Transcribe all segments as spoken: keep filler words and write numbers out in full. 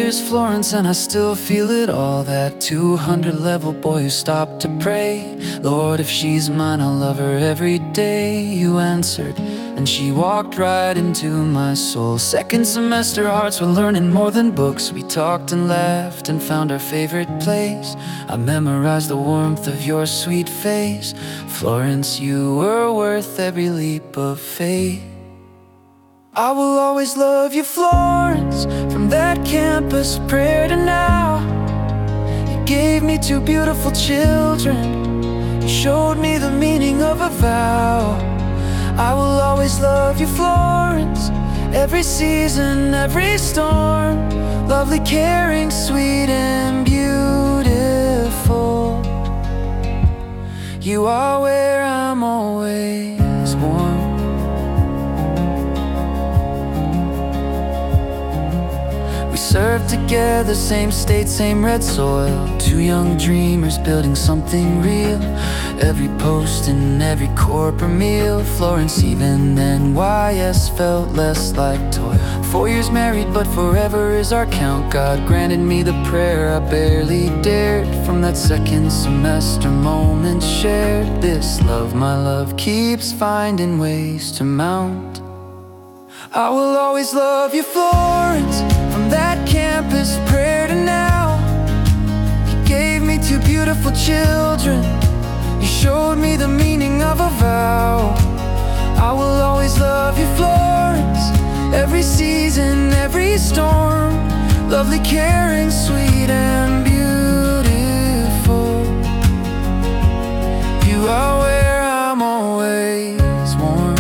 years, Florence, and I still feel it all. That two hundred level boy who stopped to pray, Lord, if she's mine, I'll love her every day. You answered, and she walked right into my soul. Second semester, hearts were learning more than books. We talked and laughed and found our favorite place. I memorized the warmth of your sweet face. Florence, you were worth every leap of faith. I will always love you, Florence, from that campus prayer to now. You gave me two beautiful children. You showed me the meaning of a vow. I will always love you, Florence, every season, every storm. Lovely, caring, sweet, and beautiful. You are where I'm always warm. We served together, same state, same red soil. Two young dreamers building something real. Every post and every corporate meal. Florence, even N Y S felt less like toil. Four years married, but forever is our count. God granted me the prayer I barely dared. From that second semester moment shared, this love, my love, keeps finding ways to mount. I will always love you, Florence, from that campus prayer to now. You gave me two beautiful children. You showed me the meaning of a vow. I will always love you, Florence, every season, every storm. Lovely, caring, sweet, and beautiful. You are where I'm always warm.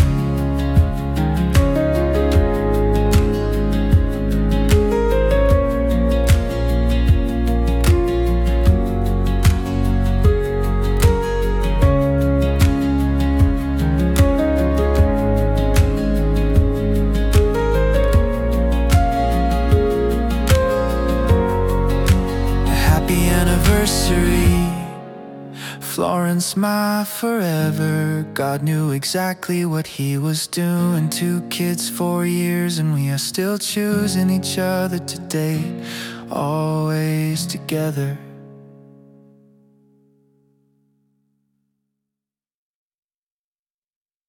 Florence, my forever. God knew exactly what he was doing. Two kids, four years, and we are still choosing each other to date, always together.